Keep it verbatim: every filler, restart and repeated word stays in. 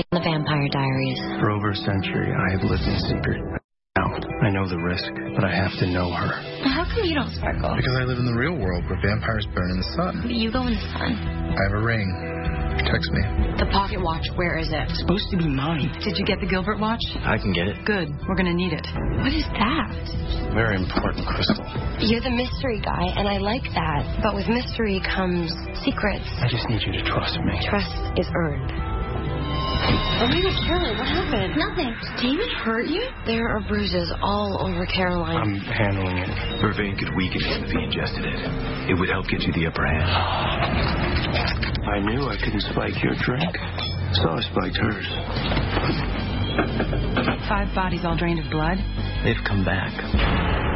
The Vampire Diaries. For over a century, I have lived in secret. Now, I know the risk, but I have to know her. How come you don't sparkle? Because I live in the real world where vampires burn in the sun. You go in the sun. I have a ring. Protects me. The pocket watch, where is it? It's supposed to be mine. Did you get the Gilbert watch? I can get it. Good. We're going to need it. What is that? Very important crystal. You're the mystery guy, and I like that. But with mystery comes secrets. I just need you to trust me. Trust is earned. Anita, Caroline, what happened? Nothing. Did David hurt you? There are bruises all over Caroline. I'm handling it. Vervain could weaken him if he ingested it. It would help get you the upper hand. I knew I couldn't spike your drink, so I spiked hers. Five bodies all drained of blood. They've come back.